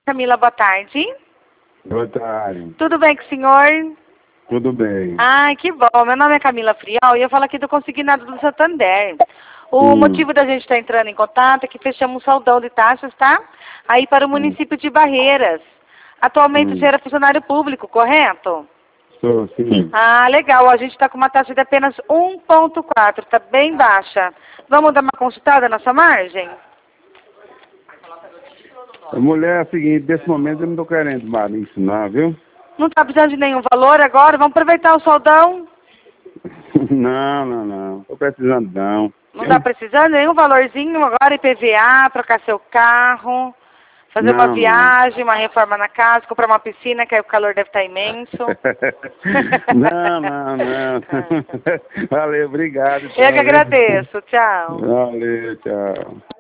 Camila, boa tarde. Boa tarde. Tudo bem com o senhor? Tudo bem. Ai, que bom. Meu nome é Camila Frial e eu falo aqui do Consignado do Santander. O motivo da gente estar entrando em contato é que fechamos um saldão de taxas, tá? Aí para o município de Barreiras. Atualmente você era funcionário público, correto? Sou, sim. Ah, legal. A gente está com uma taxa de apenas 1,4, tá bem baixa. Vamos dar uma consultada na sua margem? Mulher, é o seguinte, nesse momento eu não estou querendo mais isso não, viu? Não está precisando de nenhum valor agora? Vamos aproveitar o saldão? Não. Estou precisando não. Não está precisando? Nenhum valorzinho agora, IPVA, trocar seu carro, fazer uma Não. viagem, uma reforma na casa, comprar uma piscina, que aí o calor deve estar imenso. Não. Valeu, obrigado. Eu que agradeço. Tchau. Valeu, tchau.